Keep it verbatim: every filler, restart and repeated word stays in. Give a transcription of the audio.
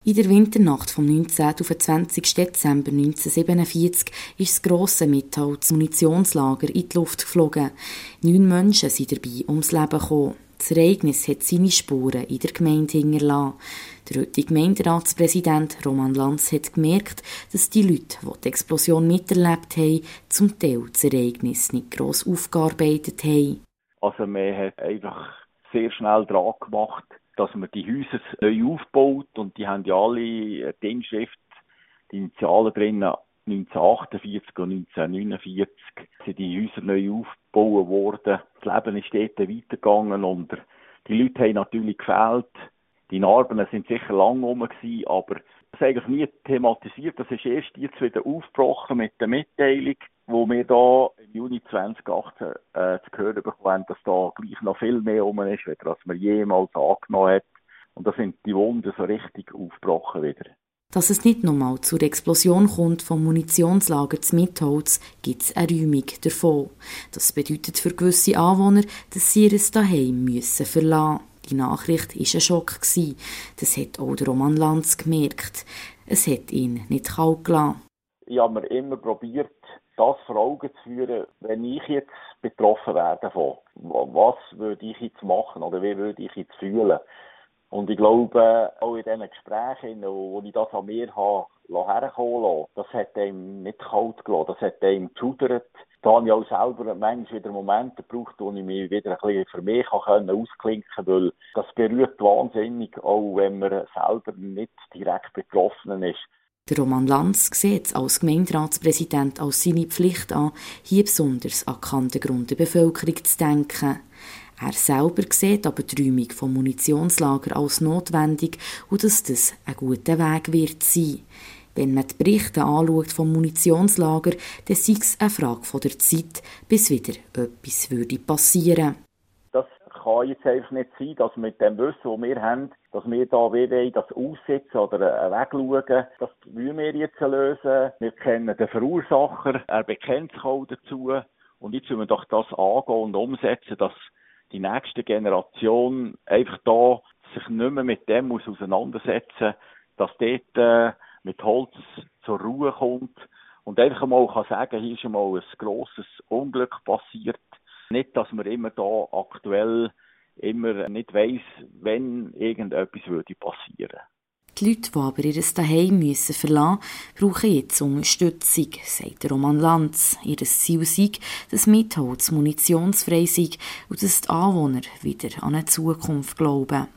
In der Winternacht vom neunzehnten auf den zwanzigsten Dezember neunzehnhundertsiebenundvierzig ist das grosse Mitholz-Munitionslager in die Luft geflogen. Neun Menschen sind dabei ums Leben gekommen. Das Ereignis hat seine Spuren in der Gemeinde hinterlassen. Der heutige Gemeinderatspräsident Roman Lanz hat gemerkt, dass die Leute, die die Explosion miterlebt haben, zum Teil das Ereignis nicht gross aufgearbeitet haben. Also man hat einfach sehr schnell dran gemacht, dass man die Häuser neu aufbaut, und die haben ja alle die Inschrift, die Initialen drin, neunzehnhundertachtundvierzig und neunzehnhundertneunundvierzig sind die Häuser neu aufgebaut worden. Das Leben ist dort weitergegangen und die Leute haben natürlich gefehlt. Die Narben sind sicher lang rum gewesen, aber das ist eigentlich nie thematisiert. Das ist erst jetzt wieder aufgebrochen mit der Mitteilung, wo wir da im Juni zweitausendachtzehn äh, zu hören bekommen haben, dass da gleich noch viel mehr rum ist, als man jemals angenommen hat. Und da sind die Wunden so richtig aufgebrochen wieder. Dass es nicht nochmal zur Explosion kommt vom Munitionslager zu Mitholz, gibt es eine Räumung davon. Das bedeutet für gewisse Anwohner, dass sie ihr Daheim müssen verlassen. Die Nachricht war ein Schock. Das hat auch der Roman Lanz gemerkt. Es hat ihn nicht kalt gelassen. Ich habe mir immer probiert, das vor Augen zu führen, wenn ich jetzt betroffen wäre davon. Was würde ich jetzt machen oder wie würde ich jetzt fühlen? Und ich glaube, auch in diesen Gesprächen, wo ich das an mir habe herkommen lassen, das hat einem nicht kalt gelassen, das hat einem geschudert. Da habe ich auch selber manchmal wieder Momente gebraucht, wo ich mich wieder ein bisschen für mich ausklinken kann, weil das berührt wahnsinnig, auch wenn man selber nicht direkt betroffen ist. Der Roman Lanz sieht es als Gemeinderatspräsident als seine Pflicht an, hier besonders an die Kantengrund der Bevölkerung zu denken. Er selber sieht aber die Räumung vom Munitionslager als notwendig und dass das ein guter Weg wird sein. Wenn man die Berichte anschaut vom Munitionslager, dann sei es eine Frage von der Zeit, bis wieder etwas würde passieren. Das kann jetzt einfach nicht sein, dass mit dem Wissen, das wir haben, dass wir da wieder das aussitzen oder wegschauen. Das wollen wir jetzt lösen. Wir kennen den Verursacher, er bekennt sich auch dazu. Und jetzt müssen wir doch das angehen und umsetzen, dass die nächste Generation einfach da sich nicht mehr mit dem muss auseinandersetzen, dass dort äh, mit Holz zur Ruhe kommt und einfach mal kann sagen, hier ist einmal ein grosses Unglück passiert. Nicht, dass man immer da aktuell immer nicht weiss, wenn irgendetwas würde passieren. Die Leute, die aber ihr Daheim müssen verlassen müssen, brauchen jetzt Unterstützung, sagt Roman Lanz. Ihr Ziel sei, dass Mitholz munitionsfrei sei und dass die Anwohner wieder an eine Zukunft glauben.